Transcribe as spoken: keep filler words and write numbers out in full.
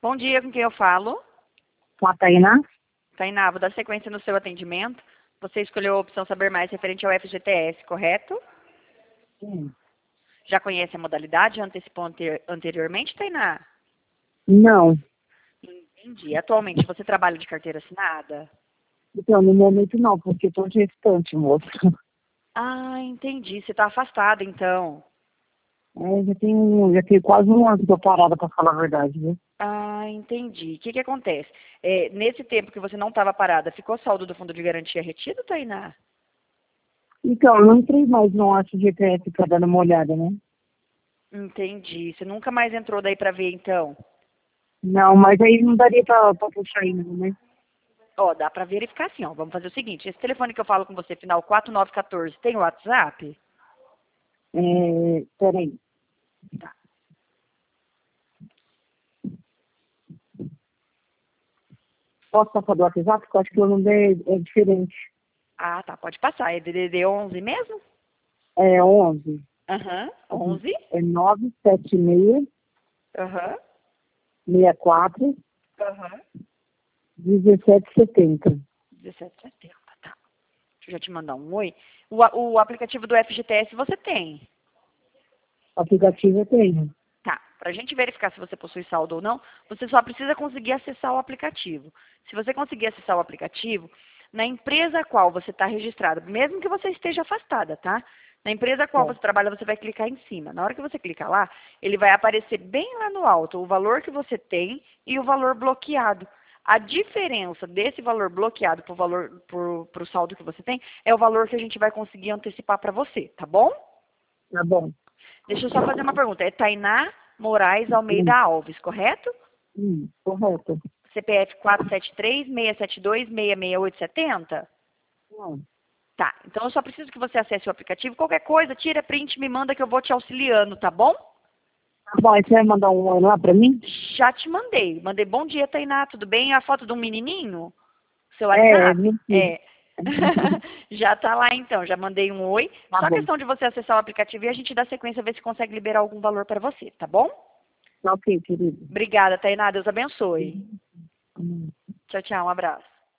Bom dia, com quem eu falo? Com a Tainá? Tainá, vou dar sequência no seu atendimento. Você escolheu a opção Saber Mais referente ao F G T S, correto? Sim. Já conhece a modalidade? Antecipou ante- anteriormente, Tainá? Não. Entendi. Atualmente você trabalha de carteira assinada? Então, no momento não, porque estou gestante, moça. Ah, entendi. Você está afastada, então. É, já tem, um- já tem quase um ano que estou parada, para falar a verdade, né? Ah, entendi. O que que acontece? É, nesse tempo que você não estava parada, ficou saldo do fundo de garantia retido, Tainá? Então, eu não entrei mais no F G T S para dar uma olhada, né? Entendi. Você nunca mais entrou daí para ver, então? Não, mas aí não daria para puxar ainda, né? Ó, dá para verificar assim, ó. Vamos fazer o seguinte. Esse telefone que eu falo com você, final quatro nove um quatro, tem o WhatsApp? É, peraí. Tá. Posso passar do WhatsApp? Porque eu acho que o número é, é diferente. Ah, tá. Pode passar. É D D D onze mesmo? É onze. Aham. onze. É nove sete seis, Aham. seis quatro, Aham. um sete sete zero. dezessete de setembro, tá. Deixa eu já te mandar um oi. O, a- o aplicativo do F G T S você tem? Aplicativo eu tenho. Tá. Para a gente verificar se você possui saldo ou não, você só precisa conseguir acessar o aplicativo. Se você conseguir acessar o aplicativo, na empresa a qual você está registrada, mesmo que você esteja afastada, tá? Na empresa a qual Tá. você trabalha, você vai clicar em cima. Na hora que você clicar lá, ele vai aparecer bem lá no alto o valor que você tem e o valor bloqueado. A diferença desse valor bloqueado para o valor, pro saldo que você tem é o valor que a gente vai conseguir antecipar para você, tá bom? Tá bom. Deixa eu só fazer uma pergunta. É Tainá Moraes Almeida Hum, Alves, correto? hum, correto. C P F quatro sete três, seis sete dois, seis seis oito sete zero? Não. Tá, então eu só preciso que você acesse o aplicativo. Qualquer coisa, tira print, me manda que eu vou te auxiliando, tá bom? Tá bom, aí você vai mandar um oi lá pra mim? Já te mandei. Mandei bom dia, Tainá, tudo bem? A foto de um menininho? Seu É, WhatsApp? mentira. É. Já tá lá então, já mandei um oi. Tá Só bom. questão de você acessar o aplicativo e a gente dá sequência, ver se consegue liberar algum valor para você, tá bom? Tá ok, querido. Obrigada, Tainá. Deus abençoe. Hum. Tchau, tchau. Um abraço.